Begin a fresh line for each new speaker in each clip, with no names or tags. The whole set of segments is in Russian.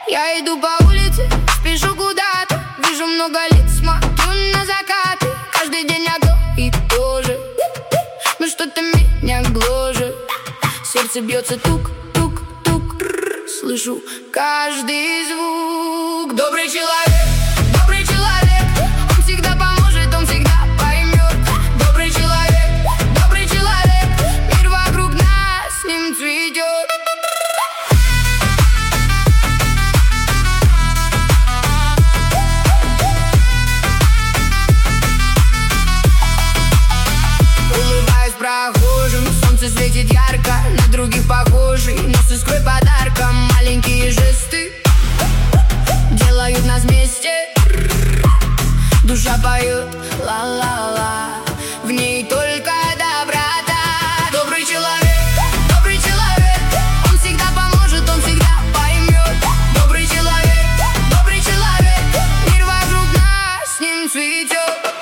Я иду по улице, спешу куда-то. Вижу много лиц, смотрю на закаты. Каждый день одно и то же, но что-то меня гложет. Сердце бьется тук-тук-тук. Слышу каждый звук. Добрый человек, добрый человек. Он всегда поможет, он всегда поймет. Добрый человек, добрый человек. Мир вокруг нас с ним цветет. Прохожим, солнце светит ярко, на других похожий, но с искрой подарка. Маленькие жесты делают нас вместе. Душа поет ла-ла-ла, в ней только доброта. Добрый человек, он всегда поможет, он всегда поймет. Добрый человек, мир вокруг нас с ним цветет.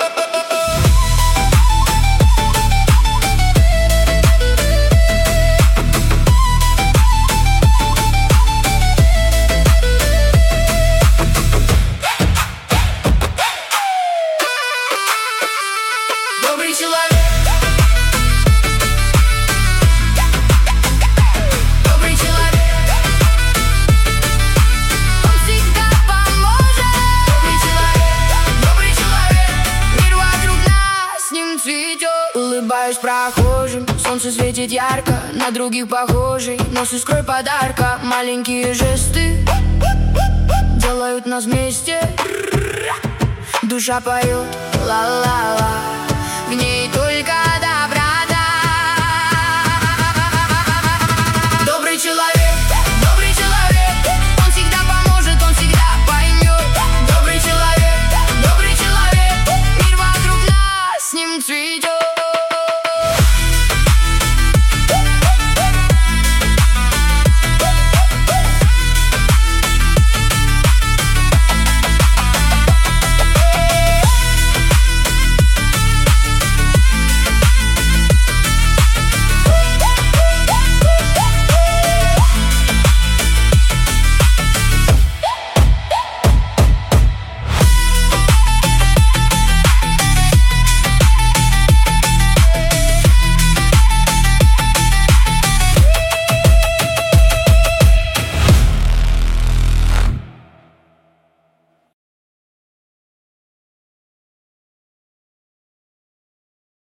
Добрый человек, добрый человек, он всегда поможет. Добрый человек, мир вокруг нас с ним цветет. Улыбаюсь прохожим, солнце светит ярко, на других похожий, но с искрой подарка. Маленькие жесты делают нас вместе. Душа поет ла-ла-ла.